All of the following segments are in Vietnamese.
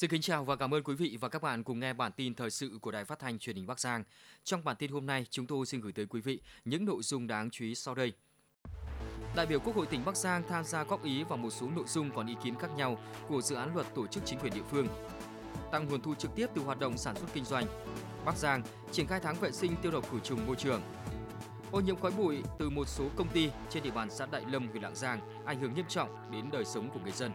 Xin kính chào và cảm ơn quý vị và các bạn cùng nghe bản tin thời sự của Đài Phát thanh Truyền hình Bắc Giang. Trong bản tin hôm nay, chúng tôi xin gửi tới quý vị những nội dung đáng chú ý sau đây. Đại biểu Quốc hội tỉnh Bắc Giang tham gia góp ý vào một số nội dung còn ý kiến khác nhau của dự án luật tổ chức chính quyền địa phương. Tăng nguồn thu trực tiếp từ hoạt động sản xuất kinh doanh. Bắc Giang triển khai tháng vệ sinh tiêu độc khử trùng môi trường. Ô nhiễm khói bụi từ một số công ty trên địa bàn xã Đại Lâm, huyện Lạng Giang ảnh hưởng nghiêm trọng đến đời sống của người dân.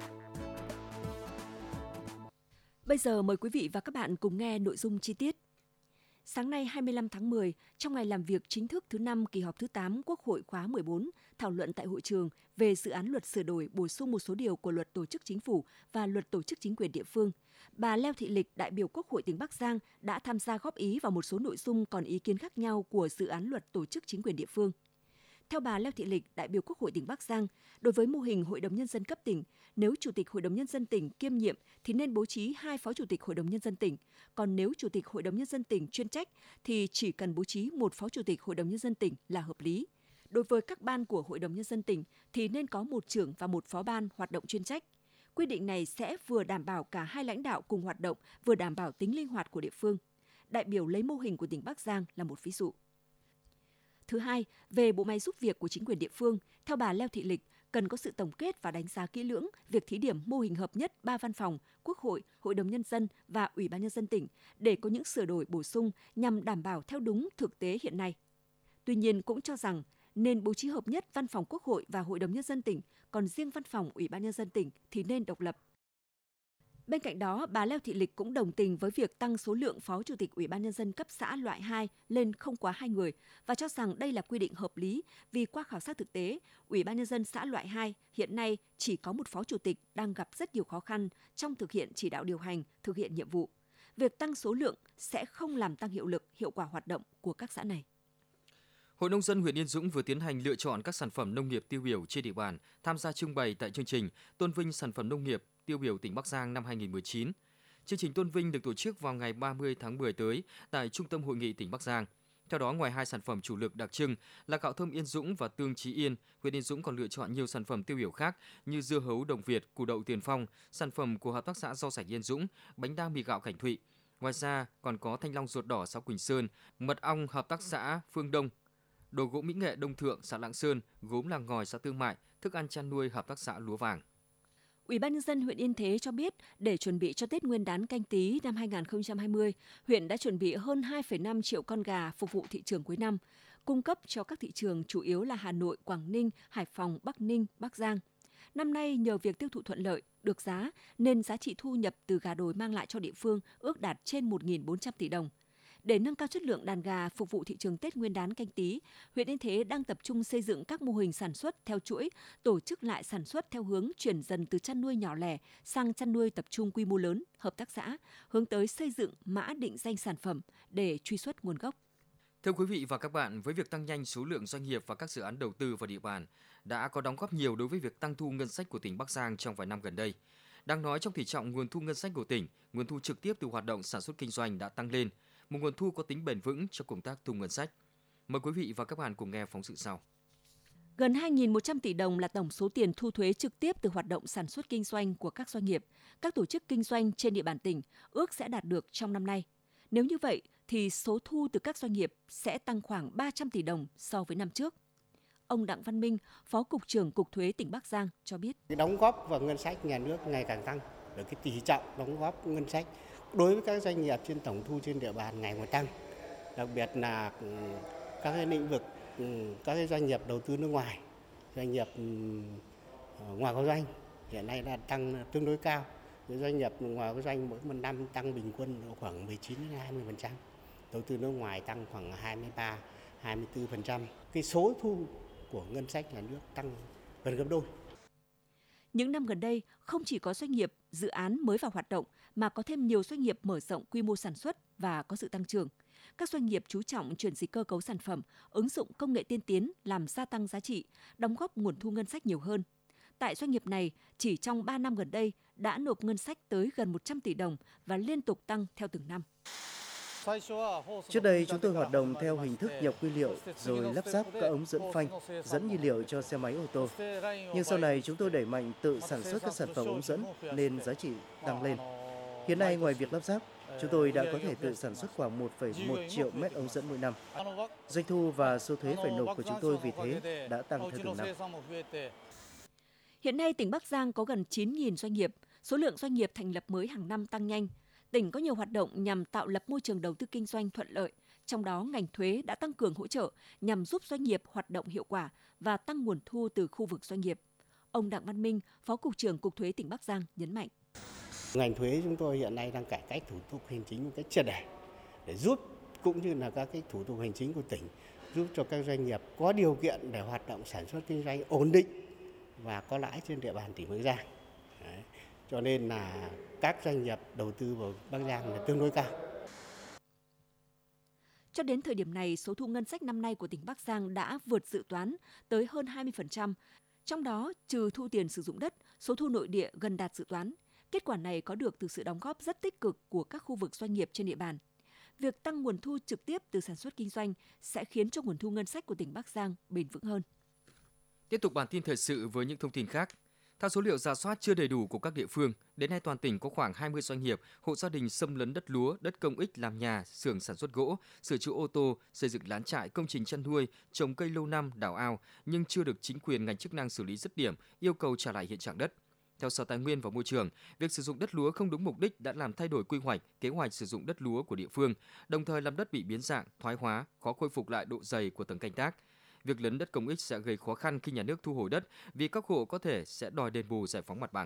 Bây giờ mời quý vị và các bạn cùng nghe nội dung chi tiết. Sáng nay 25 tháng 10, trong ngày làm việc chính thức thứ 5 kỳ họp thứ 8 Quốc hội khóa 14, thảo luận tại hội trường về dự án luật sửa đổi bổ sung một số điều của luật tổ chức chính phủ và luật tổ chức chính quyền địa phương, bà Leo Thị Lịch, đại biểu Quốc hội tỉnh Bắc Giang đã tham gia góp ý vào một số nội dung còn ý kiến khác nhau của dự án luật tổ chức chính quyền địa phương. Theo bà Leo Thị Lịch, đại biểu Quốc hội tỉnh Bắc Giang, đối với mô hình Hội đồng Nhân dân cấp tỉnh, nếu Chủ tịch Hội đồng Nhân dân tỉnh kiêm nhiệm thì nên bố trí 2 Phó Chủ tịch Hội đồng Nhân dân tỉnh. Còn nếu Chủ tịch Hội đồng Nhân dân tỉnh chuyên trách thì chỉ cần bố trí 1 Phó Chủ tịch Hội đồng Nhân dân tỉnh là hợp lý. Đối với các ban của Hội đồng Nhân dân tỉnh thì nên có 1 trưởng và 1 phó ban hoạt động chuyên trách. Quy định này sẽ vừa đảm bảo cả 2 lãnh đạo cùng hoạt động, vừa đảm bảo tính linh hoạt của địa phương. Đại biểu lấy mô hình của tỉnh Bắc Giang là một ví dụ. Thứ hai, về bộ máy giúp việc của chính quyền địa phương, theo bà Leo Thị Lịch, cần có sự tổng kết và đánh giá kỹ lưỡng việc thí điểm mô hình hợp nhất 3 văn phòng, Quốc hội, Hội đồng Nhân dân và Ủy ban Nhân dân tỉnh để có những sửa đổi bổ sung nhằm đảm bảo theo đúng thực tế hiện nay. Tuy nhiên cũng cho rằng nên bố trí hợp nhất văn phòng Quốc hội và Hội đồng Nhân dân tỉnh, còn riêng văn phòng Ủy ban Nhân dân tỉnh thì nên độc lập. Bên cạnh đó, bà Leo Thị Lịch cũng đồng tình với việc tăng số lượng Phó Chủ tịch Ủy ban Nhân dân cấp xã loại 2 lên không quá 2 người và cho rằng đây là quy định hợp lý vì qua khảo sát thực tế, Ủy ban Nhân dân xã loại 2 hiện nay chỉ có 1 Phó Chủ tịch đang gặp rất nhiều khó khăn trong thực hiện chỉ đạo điều hành, thực hiện nhiệm vụ. Việc tăng số lượng sẽ không làm tăng hiệu lực, hiệu quả hoạt động của các xã này. Hội Nông dân huyện Yên Dũng vừa tiến hành lựa chọn các sản phẩm nông nghiệp tiêu biểu trên địa bàn tham gia trưng bày tại chương trình tôn vinh sản phẩm nông nghiệp tiêu biểu tỉnh Bắc Giang năm 2019. Chương trình tôn vinh được tổ chức vào ngày 30 tháng 10 tới tại Trung tâm Hội nghị tỉnh Bắc Giang. Theo đó, ngoài 2 sản phẩm chủ lực đặc trưng là gạo thơm Yên Dũng và tương Chí Yên, huyện Yên Dũng còn lựa chọn nhiều sản phẩm tiêu biểu khác như dưa hấu Đồng Việt, củ đậu Tiền Phong, sản phẩm của hợp tác xã rau sạch Yên Dũng, bánh đa mì gạo Cảnh Thụy. Ngoài ra, còn có thanh long ruột đỏ xã Quỳnh Sơn, mật ong hợp tác xã Phương Đông, đồ gỗ mỹ nghệ Đông Thượng xã Lạng Sơn, gốm làng ngòi xã Tương Mại, thức ăn chăn nuôi hợp tác xã Lúa Vàng. Ủy ban Nhân dân huyện Yên Thế cho biết, để chuẩn bị cho Tết Nguyên đán Canh Tý năm 2020, huyện đã chuẩn bị hơn 2,5 triệu con gà phục vụ thị trường cuối năm, cung cấp cho các thị trường chủ yếu là Hà Nội, Quảng Ninh, Hải Phòng, Bắc Ninh, Bắc Giang. Năm nay, nhờ việc tiêu thụ thuận lợi, được giá, nên giá trị thu nhập từ gà đồi mang lại cho địa phương ước đạt trên 1.400 tỷ đồng. Để nâng cao chất lượng đàn gà phục vụ thị trường Tết Nguyên đán Canh Tý, huyện Yên Thế đang tập trung xây dựng các mô hình sản xuất theo chuỗi, tổ chức lại sản xuất theo hướng chuyển dần từ chăn nuôi nhỏ lẻ sang chăn nuôi tập trung quy mô lớn, hợp tác xã, hướng tới xây dựng mã định danh sản phẩm để truy xuất nguồn gốc. Thưa quý vị và các bạn, với việc tăng nhanh số lượng doanh nghiệp và các dự án đầu tư vào địa bàn đã có đóng góp nhiều đối với việc tăng thu ngân sách của tỉnh Bắc Giang trong vài năm gần đây. Đáng nói trong tỷ trọng nguồn thu ngân sách của tỉnh, nguồn thu trực tiếp từ hoạt động sản xuất kinh doanh đã tăng lên, một nguồn thu có tính bền vững cho công tác thu ngân sách. Mời quý vị và các bạn cùng nghe phóng sự sau. Gần 2.100 tỷ đồng là tổng số tiền thu thuế trực tiếp từ hoạt động sản xuất kinh doanh của các doanh nghiệp, các tổ chức kinh doanh trên địa bàn tỉnh ước sẽ đạt được trong năm nay. Nếu như vậy, thì số thu từ các doanh nghiệp sẽ tăng khoảng 300 tỷ đồng so với năm trước. Ông Đặng Văn Minh, Phó Cục trưởng Cục Thuế tỉnh Bắc Giang cho biết. Cái đóng góp vào ngân sách nhà nước ngày càng tăng, rồi cái tỷ trọng đóng góp ngân sách đối với các doanh nghiệp trên tổng thu trên địa bàn ngày một tăng. Đặc biệt là các cái lĩnh vực, các cái doanh nghiệp đầu tư nước ngoài, doanh nghiệp ngoài quốc doanh hiện nay đã tăng tương đối cao. Cái doanh nghiệp ngoài quốc doanh mỗi một năm tăng bình quân khoảng 19-20%, đầu tư nước ngoài tăng khoảng 23-24%. Cái số thu của ngân sách nhà nước tăng gần gấp đôi. Những năm gần đây, không chỉ có doanh nghiệp, dự án mới vào hoạt động mà có thêm nhiều doanh nghiệp mở rộng quy mô sản xuất và có sự tăng trưởng. Các doanh nghiệp chú trọng chuyển dịch cơ cấu sản phẩm, ứng dụng công nghệ tiên tiến làm gia tăng giá trị, đóng góp nguồn thu ngân sách nhiều hơn. Tại doanh nghiệp này, chỉ trong 3 năm gần đây đã nộp ngân sách tới gần 100 tỷ đồng và liên tục tăng theo từng năm. Trước đây chúng tôi hoạt động theo hình thức nhập nguyên liệu rồi lắp ráp các ống dẫn phanh, dẫn nhiên liệu cho xe máy ô tô. Nhưng sau này chúng tôi đẩy mạnh tự sản xuất các sản phẩm ống dẫn nên giá trị tăng lên. Hiện nay, ngoài việc lắp ráp, chúng tôi đã có thể tự sản xuất khoảng 1,1 triệu mét ống dẫn mỗi năm. Doanh thu và số thuế phải nộp của chúng tôi vì thế đã tăng theo từng năm. Hiện nay, tỉnh Bắc Giang có gần 9.000 doanh nghiệp, số lượng doanh nghiệp thành lập mới hàng năm tăng nhanh. Tỉnh có nhiều hoạt động nhằm tạo lập môi trường đầu tư kinh doanh thuận lợi, trong đó ngành thuế đã tăng cường hỗ trợ nhằm giúp doanh nghiệp hoạt động hiệu quả và tăng nguồn thu từ khu vực doanh nghiệp. Ông Đặng Văn Minh, Phó Cục trưởng Cục Thuế tỉnh Bắc Giang nhấn mạnh. Ngành thuế chúng tôi hiện nay đang cải cách thủ tục hành chính một cách triệt để giúp cũng như là các cái thủ tục hành chính của tỉnh giúp cho các doanh nghiệp có điều kiện để hoạt động sản xuất kinh doanh ổn định và có lãi trên địa bàn tỉnh Bắc Giang. Đấy. Cho nên là các doanh nghiệp đầu tư vào Bắc Giang là tương đối cao. Cho đến thời điểm này, số thu ngân sách năm nay của tỉnh Bắc Giang đã vượt dự toán tới hơn 20%. Trong đó, trừ thu tiền sử dụng đất, số thu nội địa gần đạt dự toán. Kết quả này có được từ sự đóng góp rất tích cực của các khu vực doanh nghiệp trên địa bàn. Việc tăng nguồn thu trực tiếp từ sản xuất kinh doanh sẽ khiến cho nguồn thu ngân sách của tỉnh Bắc Giang bền vững hơn. Tiếp tục bản tin thời sự với những thông tin khác. Theo số liệu rà soát chưa đầy đủ của các địa phương, đến nay toàn tỉnh có khoảng 20 doanh nghiệp, hộ gia đình xâm lấn đất lúa, đất công ích làm nhà, xưởng sản xuất gỗ, sửa chữa ô tô, xây dựng lán trại, công trình chăn nuôi, trồng cây lâu năm, đào ao nhưng chưa được chính quyền ngành chức năng xử lý dứt điểm, yêu cầu trả lại hiện trạng đất. Theo Sở Tài nguyên và Môi trường, việc sử dụng đất lúa không đúng mục đích đã làm thay đổi quy hoạch, kế hoạch sử dụng đất lúa của địa phương, đồng thời làm đất bị biến dạng, thoái hóa, khó khôi phục lại độ dày của tầng canh tác. Việc lấn đất công ích sẽ gây khó khăn khi nhà nước thu hồi đất vì các hộ có thể sẽ đòi đền bù giải phóng mặt bằng.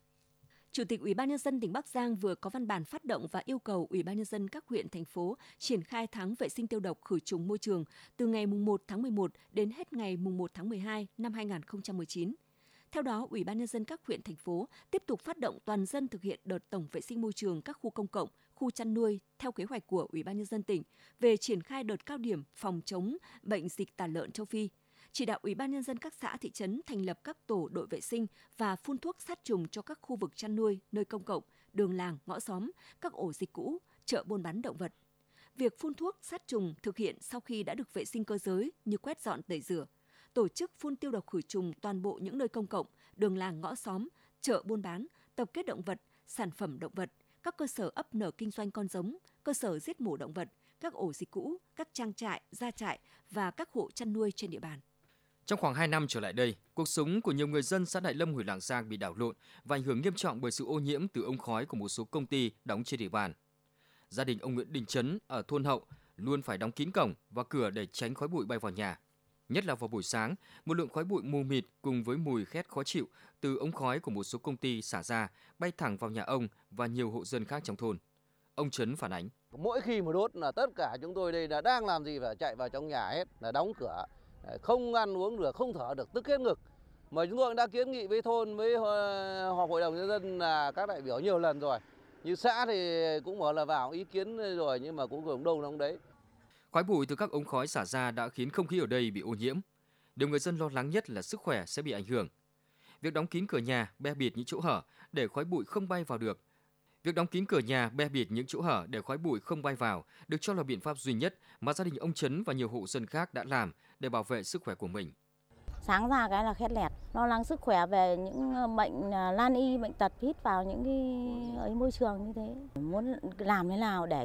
Chủ tịch Ủy ban nhân dân tỉnh Bắc Giang vừa có văn bản phát động và yêu cầu Ủy ban nhân dân các huyện thành phố triển khai tháng vệ sinh tiêu độc khử trùng môi trường từ ngày 1 tháng 11 đến hết ngày 1 tháng 12 năm 2019. Theo đó, Ủy ban nhân dân các huyện thành phố tiếp tục phát động toàn dân thực hiện đợt tổng vệ sinh môi trường các khu công cộng, khu chăn nuôi theo kế hoạch của Ủy ban nhân dân tỉnh về triển khai đợt cao điểm phòng chống bệnh dịch tả lợn châu Phi. Chỉ đạo Ủy ban nhân dân các xã thị trấn thành lập các tổ đội vệ sinh và phun thuốc sát trùng cho các khu vực chăn nuôi, nơi công cộng, đường làng, ngõ xóm, các ổ dịch cũ, chợ buôn bán động vật. Việc phun thuốc sát trùng thực hiện sau khi đã được vệ sinh cơ giới như quét dọn tẩy rửa. Tổ chức phun tiêu độc khử trùng toàn bộ những nơi công cộng, đường làng ngõ xóm, chợ buôn bán, tập kết động vật, sản phẩm động vật, các cơ sở ấp nở kinh doanh con giống, cơ sở giết mổ động vật, các ổ dịch cũ, các trang trại, gia trại và các hộ chăn nuôi trên địa bàn. Trong khoảng 2 năm trở lại đây, cuộc sống của nhiều người dân xã Đại Lâm, huyện Lạng Giang bị đảo lộn và ảnh hưởng nghiêm trọng bởi sự ô nhiễm từ ống khói của một số công ty đóng trên địa bàn. Gia đình ông Nguyễn Đình Trấn ở thôn Hậu luôn phải đóng kín cổng và cửa để tránh khói bụi bay vào nhà. Nhất là vào buổi sáng, một lượng khói bụi mù mịt cùng với mùi khét khó chịu từ ống khói của một số công ty xả ra bay thẳng vào nhà ông và nhiều hộ dân khác trong thôn. Ông Trấn phản ánh. Mỗi khi mà đốt là tất cả chúng tôi đây là đang làm gì phải chạy vào trong nhà hết, là đóng cửa, không ăn uống được, không thở được, tức hết ngực. Mà chúng tôi đã kiến nghị với thôn, với họp hội đồng nhân dân là các đại biểu nhiều lần rồi. Như xã thì cũng bảo là vào ý kiến rồi nhưng mà cũng không đâu lắm đấy. Khói bụi từ các ống khói xả ra đã khiến không khí ở đây bị ô nhiễm. Điều người dân lo lắng nhất là sức khỏe sẽ bị ảnh hưởng. Việc đóng kín cửa nhà, be bịt những chỗ hở để khói bụi không bay vào được. Việc đóng kín cửa nhà, be bịt những chỗ hở để khói bụi không bay vào được cho là biện pháp duy nhất mà gia đình ông Trấn và nhiều hộ dân khác đã làm để bảo vệ sức khỏe của mình. Sáng ra cái là khét lẹt, lo lắng sức khỏe về những bệnh nan y, bệnh tật hít vào những cái môi trường như thế. Muốn làm thế nào để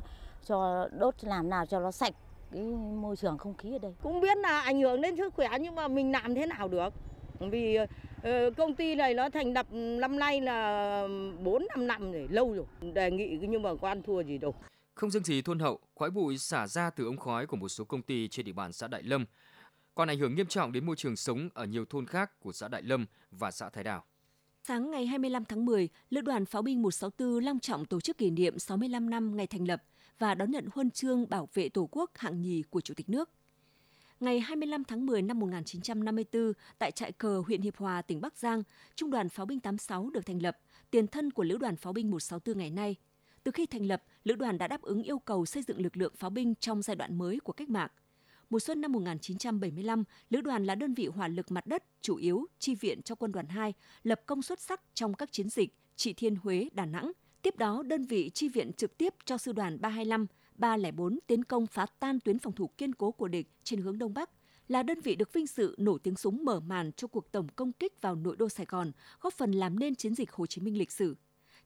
cho đốt làm nào cho nó sạch cái môi trường không khí ở đây. Cũng biết là ảnh hưởng đến sức khỏe nhưng mà mình làm thế nào được. Vì công ty này nó thành lập năm nay là 4-5 năm rồi, lâu rồi. Đề nghị nhưng mà có ăn thua gì đâu. Không riêng gì thôn Hậu, khói bụi xả ra từ ống khói của một số công ty trên địa bàn xã Đại Lâm còn ảnh hưởng nghiêm trọng đến môi trường sống ở nhiều thôn khác của xã Đại Lâm và xã Thái Đào. Sáng ngày 25 tháng 10, Lữ đoàn Pháo binh 164 long trọng tổ chức kỷ niệm 65 năm ngày thành lập và đón nhận huân chương bảo vệ Tổ quốc hạng nhì của Chủ tịch nước. Ngày 25 tháng 10 năm 1954, tại trại cờ huyện Hiệp Hòa, tỉnh Bắc Giang, Trung đoàn Pháo binh 86 được thành lập, tiền thân của Lữ đoàn Pháo binh 164 ngày nay. Từ khi thành lập, Lữ đoàn đã đáp ứng yêu cầu xây dựng lực lượng pháo binh trong giai đoạn mới của cách mạng. Mùa xuân năm 1975, Lữ đoàn là đơn vị hỏa lực mặt đất chủ yếu chi viện cho Quân đoàn 2, lập công xuất sắc trong các chiến dịch Trị Thiên, Huế, Đà Nẵng. Tiếp đó, đơn vị chi viện trực tiếp cho Sư đoàn 325, 304 tiến công phá tan tuyến phòng thủ kiên cố của địch trên hướng Đông Bắc, là đơn vị được vinh dự nổ tiếng súng mở màn cho cuộc tổng công kích vào nội đô Sài Gòn, góp phần làm nên chiến dịch Hồ Chí Minh lịch sử.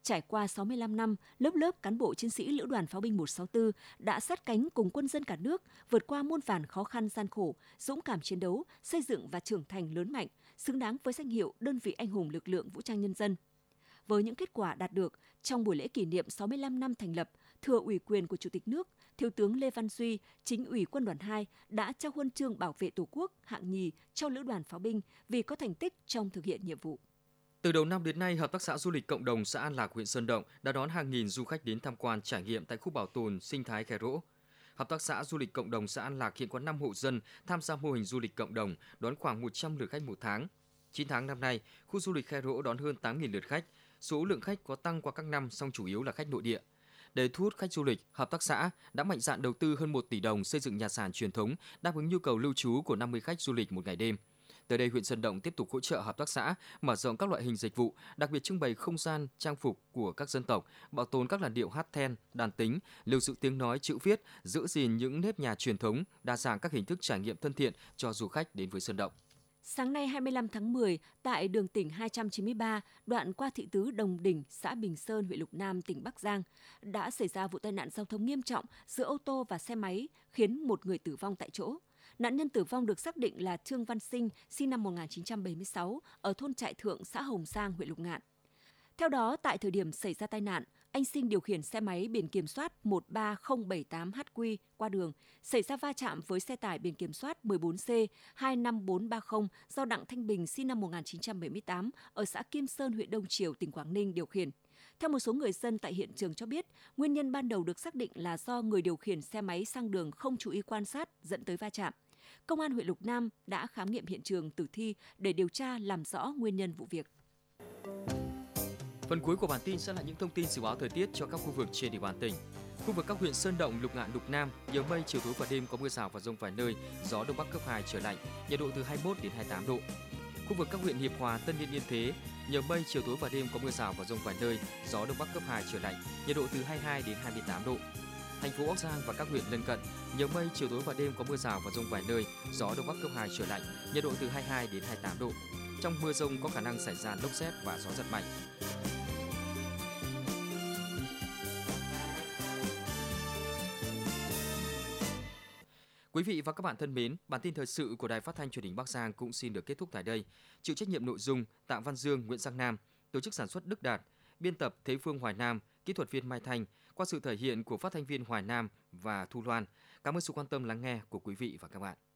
Trải qua 65 năm, lớp lớp cán bộ chiến sĩ Lữ đoàn Pháo binh 164 đã sát cánh cùng quân dân cả nước vượt qua muôn vàn khó khăn gian khổ, dũng cảm chiến đấu, xây dựng và trưởng thành lớn mạnh, xứng đáng với danh hiệu đơn vị anh hùng lực lượng vũ trang nhân dân. Với những kết quả đạt được trong buổi lễ kỷ niệm 65 năm thành lập, thừa ủy quyền của Chủ tịch nước, Thiếu tướng Lê Văn Duy, Chính ủy Quân đoàn 2 đã trao huân chương bảo vệ Tổ quốc hạng nhì cho Lữ đoàn Pháo binh vì có thành tích trong thực hiện nhiệm vụ. Từ đầu năm đến nay, Hợp tác xã du lịch cộng đồng xã An Lạc, huyện Sơn Động đã đón hàng nghìn du khách đến tham quan trải nghiệm tại khu bảo tồn sinh thái Khe Rỗ. Hợp tác xã du lịch cộng đồng xã An Lạc hiện có 5 hộ dân tham gia mô hình du lịch cộng đồng, đón khoảng 100 lượt khách một tháng. 9 tháng năm nay, khu du lịch Khe Rỗ đón hơn 8.000 lượt khách. Số lượng khách có tăng qua các năm, song chủ yếu là khách nội địa. Để thu hút khách du lịch, hợp tác xã đã mạnh dạn đầu tư hơn 1 tỷ đồng xây dựng nhà sàn truyền thống đáp ứng nhu cầu lưu trú của 50 khách du lịch một ngày đêm. Tới đây, huyện Sơn Động tiếp tục hỗ trợ hợp tác xã mở rộng các loại hình dịch vụ, đặc biệt trưng bày không gian trang phục của các dân tộc, bảo tồn các làn điệu hát then, đàn tính, lưu giữ tiếng nói, chữ viết, giữ gìn những nếp nhà truyền thống, đa dạng các hình thức trải nghiệm thân thiện cho du khách đến với Sơn Động. Sáng nay 25 tháng 10, tại đường tỉnh 293, đoạn qua thị tứ Đồng Đỉnh, xã Bình Sơn, huyện Lục Nam, tỉnh Bắc Giang, đã xảy ra vụ tai nạn giao thông nghiêm trọng giữa ô tô và xe máy, khiến một người tử vong tại chỗ. Nạn nhân tử vong được xác định là Trương Văn Sinh, sinh năm 1976, ở thôn Trại Thượng, xã Hồng Sang, huyện Lục Ngạn. Theo đó, tại thời điểm xảy ra tai nạn, anh Sinh điều khiển xe máy biển kiểm soát 13078HQ qua đường, xảy ra va chạm với xe tải biển kiểm soát 14C25430 do Đặng Thanh Bình, sinh năm 1978, ở xã Kim Sơn, huyện Đông Triều, tỉnh Quảng Ninh điều khiển. Theo một số người dân tại hiện trường cho biết, nguyên nhân ban đầu được xác định là do người điều khiển xe máy sang đường không chú ý quan sát dẫn tới va chạm. Công an huyện Lục Nam đã khám nghiệm hiện trường tử thi để điều tra làm rõ nguyên nhân vụ việc. Phần cuối của bản tin sẽ là những thông tin dự báo thời tiết cho các khu vực trên địa bàn tỉnh. Khu vực các huyện Sơn Động, Lục Ngạn, Lục Nam, nhiều mây, chiều tối và đêm có mưa rào và dông vài nơi, gió đông bắc cấp 2 trời lạnh, nhiệt độ từ 21 đến 28 độ. Khu vực các huyện Hiệp Hòa, Tân Yên, Yên Thế, nhiều mây, chiều tối và đêm có mưa rào và dông vài nơi, gió đông bắc cấp 2 trời lạnh, nhiệt độ từ 22 đến 28 độ. Thành phố Bắc Giang và các huyện lân cận, nhiều mây, chiều tối và đêm có mưa rào và dông vài nơi, gió đông bắc cấp 2 trời lạnh, nhiệt độ từ 22 đến 28 độ. Trong mưa dông có khả năng xảy ra lốc sét và gió giật mạnh. Quý vị và các bạn thân mến, bản tin thời sự của Đài Phát thanh Truyền hình Bắc Giang cũng xin được kết thúc tại đây. Chịu trách nhiệm nội dung Tạ Văn Dương, Nguyễn Giang Nam, tổ chức sản xuất Đức Đạt, biên tập Thế Phương Hoài Nam, kỹ thuật viên Mai Thanh, qua sự thể hiện của phát thanh viên Hoài Nam và Thu Loan. Cảm ơn sự quan tâm lắng nghe của quý vị và các bạn.